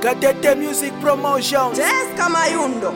Gatete Music Promotions. Jessica Mayundo.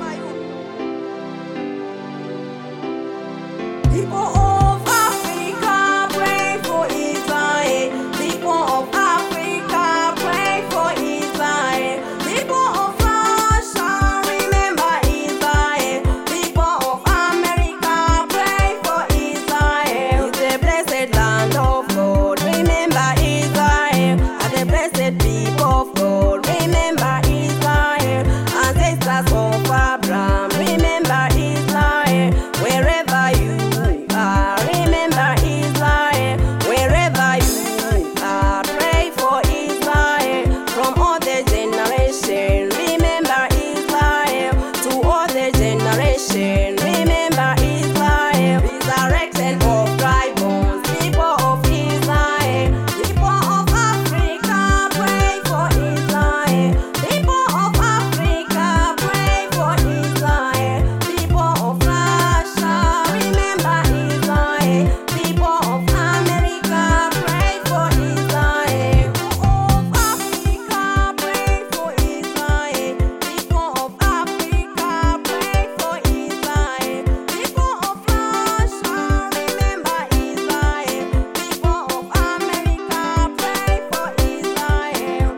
People of Africa, pray for Israel. People of Africa, pray for Israel. People of Russia, remember Israel. People of America, pray for Israel. It's the blessed land of God, remember Israel. And the blessed people of God, remember Israel. Ancestors of Abraham, remember Israel. Wherever you are, remember Israel. Wherever you are, pray for Israel. From all the generation, remember Israel. To all the generation, remember Israel. Resurrection of dry bones, people of Israel. People of Africa, pray for Israel. People of Africa, pray for Israel. People of Russia, remember Israel. People of America, pray for Israel. People of Africa, pray for Israel. People of Africa, pray for Israel. People of Russia, remember Israel. People of America, pray for Israel.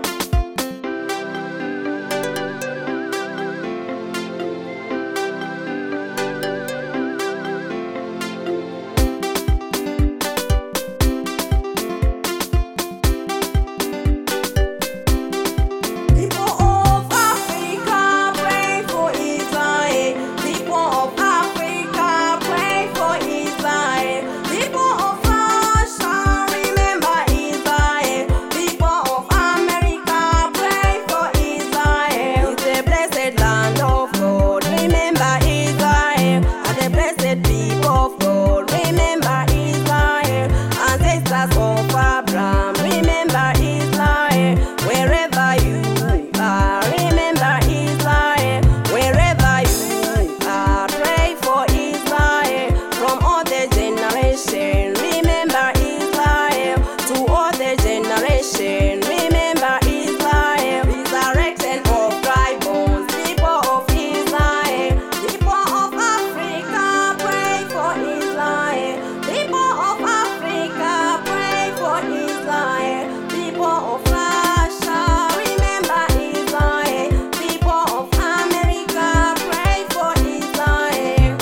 People of Africa, pray for Israel. People of Africa, pray for Israel. People of Russia, remember Israel. People of America, pray for Israel. It's the blessed land of God, remember Israel. And the blessed people of God, remember Israel. Ancestors of Abraham, remember Israel. Wherever you are, remember Israel. Wherever you are, pray for Israel. From all the generation, remember Israel. To all the generation, remember Israel. Resurrection of dry bones, people of Israel. People of Africa, pray for Israel. People of Africa, pray for Israel. People of Russia, remember Israel. People of America, pray for Israel.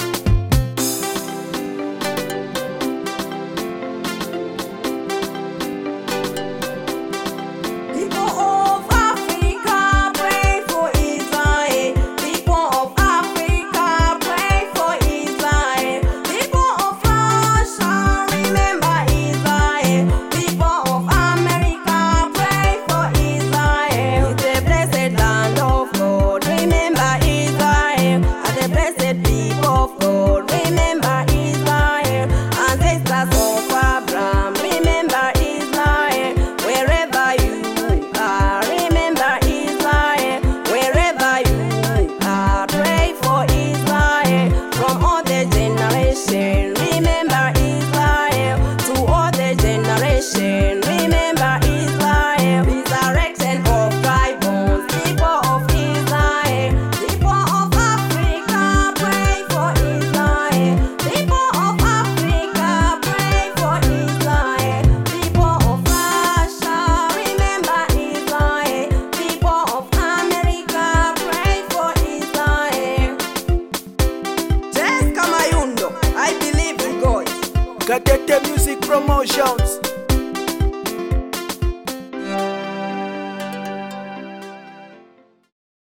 People of Africa, pray for Israel. People of Africa, pray for Israel. People of Russia, remember Israel. People of America, pray for Israel. It's the blessed land of God, remember Israel. And the blessed people of God, remember Israel. Ancestors of Abraham, remember Israel. Wherever you are, remember Israel. Wherever you are, pray for Israel. From all the generation, remember Israel. To all the generation, remember Israel. Resurrection of dry bones, people of Israel. People of Africa, pray for Israel. People of Africa, pray for Israel. People of Russia, remember Israel. People of America, pray for Israel. Jessica Mayundo, I believe in God. Gatete Music Promotions.